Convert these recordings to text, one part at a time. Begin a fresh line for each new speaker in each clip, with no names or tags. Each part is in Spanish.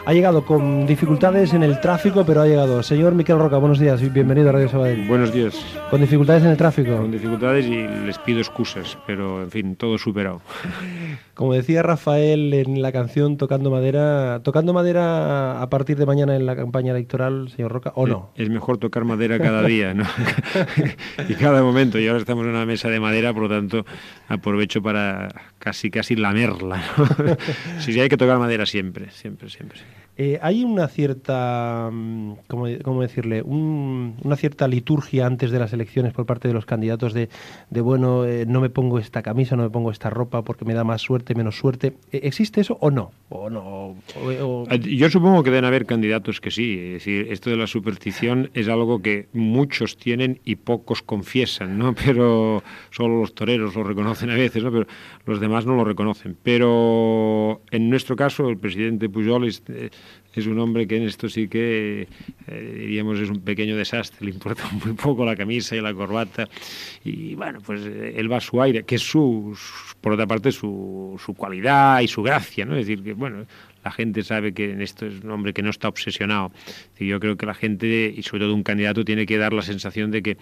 Ha llegado con dificultades en el tráfico, pero ha llegado. Señor Miquel Roca, buenos días y bienvenido a Radio Sabadell.
Buenos días.
Con dificultades en el tráfico.
Con dificultades y les pido excusas, pero en fin, todo superado.
Como decía Rafael en la canción Tocando madera a partir de mañana en la campaña electoral, señor Roca, ¿o no?
Es mejor tocar madera cada día, ¿no? Y cada momento. Y ahora estamos en una mesa de madera, por lo tanto aprovecho para casi lamerla, ¿no? Sí, hay que tocar madera siempre.
Hay una cierta, ¿cómo decirle? Una cierta liturgia antes de las elecciones por parte de los candidatos de bueno, no me pongo esta camisa, no me pongo esta ropa porque me da más suerte, menos suerte. ¿Existe eso o no?
Yo supongo que deben haber candidatos que sí. Es decir, esto de la superstición es algo que muchos tienen y pocos confiesan, ¿no? Pero solo los toreros lo reconocen a veces, ¿no? Pero los demás no lo reconocen. Pero en nuestro caso, el presidente Pujol es un hombre que en esto sí que, diríamos, es un pequeño desastre, le importa muy poco la camisa y la corbata, y bueno, pues él va a su aire, que es por otra parte, su cualidad y su gracia, ¿no? Es decir, que bueno, la gente sabe que en esto es un hombre que no está obsesionado. Es decir, yo creo que la gente, y sobre todo un candidato, tiene que dar la sensación de que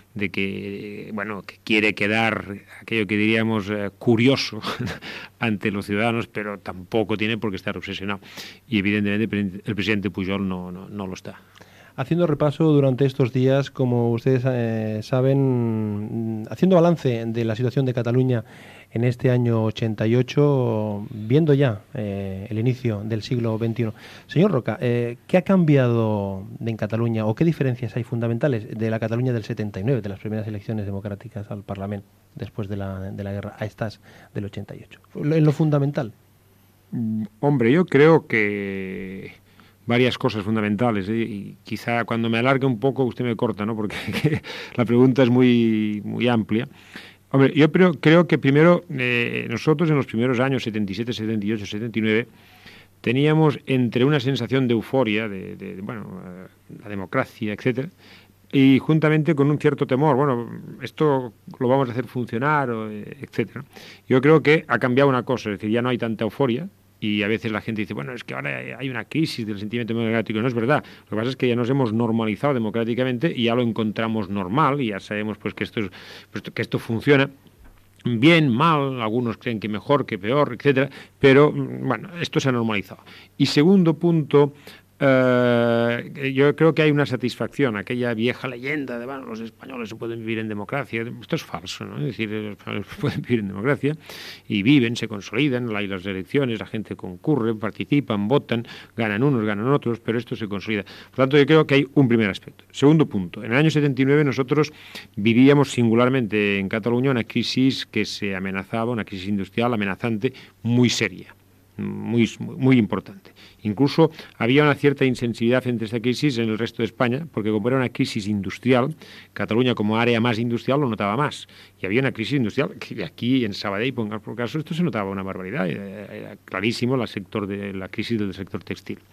bueno, que quiere quedar aquello que diríamos curioso ante los ciudadanos, pero tampoco tiene por qué estar obsesionado. Y evidentemente el presidente Pujol no lo está.
Haciendo repaso durante estos días, como ustedes saben, haciendo balance de la situación de Cataluña en este año 88, viendo ya el inicio del siglo XXI. Señor Roca, ¿qué ha cambiado en Cataluña o qué diferencias hay fundamentales de la Cataluña del 79, de las primeras elecciones democráticas al Parlamento después de la guerra, a estas del 88? En lo fundamental.
Hombre, yo creo que varias cosas fundamentales, ¿eh? Y quizá cuando me alargue un poco usted me corta, ¿no? Porque la pregunta es muy amplia. Hombre, yo creo que primero nosotros en los primeros años 77, 78, 79 teníamos entre una sensación de euforia, bueno, la democracia, etcétera, y juntamente con un cierto temor, bueno, esto lo vamos a hacer funcionar, etcétera. Yo creo que ha cambiado una cosa, es decir, ya no hay tanta euforia. Y a veces la gente dice, bueno, es que ahora hay una crisis del sentimiento democrático. No es verdad. Lo que pasa es que ya nos hemos normalizado democráticamente y ya lo encontramos normal y ya sabemos pues que esto funciona. Bien, mal, algunos creen que mejor, que peor, etcétera, pero bueno, esto se ha normalizado. Y segundo punto, yo creo que hay una satisfacción, aquella vieja leyenda de, bueno, los españoles se pueden vivir en democracia. Esto es falso, ¿no? Es decir, los españoles pueden vivir en democracia y viven, se consolidan, hay las elecciones, la gente concurre, participan, votan, ganan unos, ganan otros, pero esto se consolida. Por tanto, yo creo que hay un primer aspecto. Segundo punto, en el año 79 nosotros vivíamos singularmente en Cataluña una crisis que se amenazaba, una crisis industrial amenazante muy seria. Muy importante. Incluso había una cierta insensibilidad frente a esta crisis en el resto de España, porque como era una crisis industrial, Cataluña como área más industrial lo notaba más. Y había una crisis industrial que aquí en Sabadell, por caso, esto se notaba una barbaridad. Era clarísimo la crisis del sector textil.